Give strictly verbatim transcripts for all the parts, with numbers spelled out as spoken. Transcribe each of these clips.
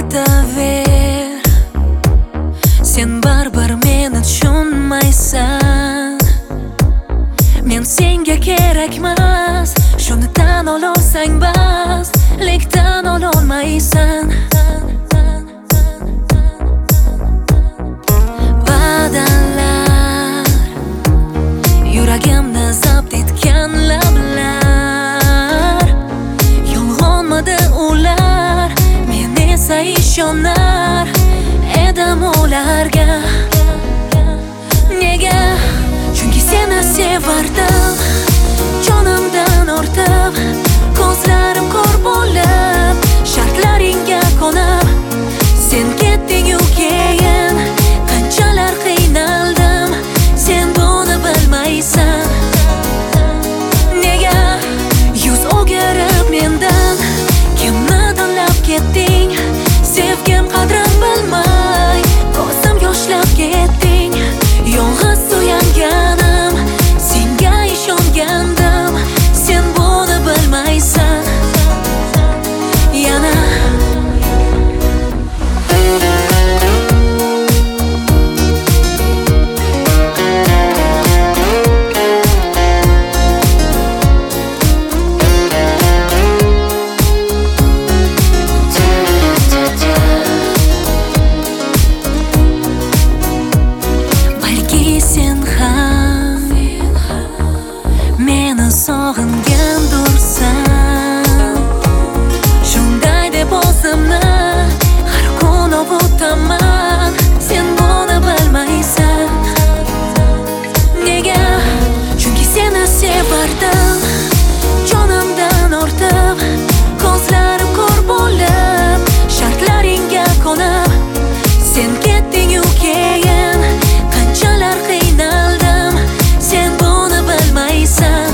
ketaver, sen baribir meni tushunmaysan. Men senga kerakmas, shuni tan olsang bas, lek tan ololmaysan. Va'dalar, yuragimni zabt etgan lablar, yolg'onmidi ular, men esa ishonar edim ularga. Nega? Chunki seni sevardim, jonimdan ortib, ko'zlarim ko'r bo'lib, shartlaringga qo'nib. Sen ketding-u keyin qanchalar qiynaldim, sen buni bilmaysan. Nega yuz o'girib mendan, kimni tanlab ketding? Sevgim qadrin bilmay, ko'zim yoshlab ketding. Yolg'iz suyanganim, senga ishongandim, sen buni bilmaysan. Yana sog'ingandursan, shunday deb o'zimni har kun ovutaman, sen buni bilmaysan. Nega? Chunki seni sevardim, jonimdan ortib, ko'zlarim ko'r bo'lib, shartlaringga qo'nib. Sen ketding-u keyin qanchalar qiynaldim, sen buni bilmaysan.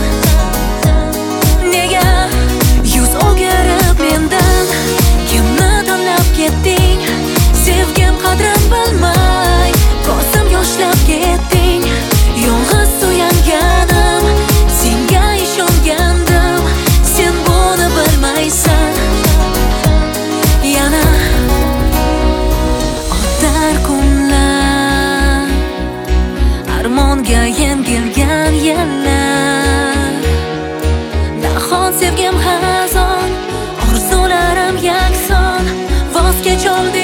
Sevgim qadrin bilmay, ko'zim yoshlab ketding. Yolg'iz suyanganim, senga ishongandim, sen buni bilmaysan. Yana o'tar kunlar, armonga yengilgan yillar, nahot sevgim xazon, orzularim yakson, voz kecholdi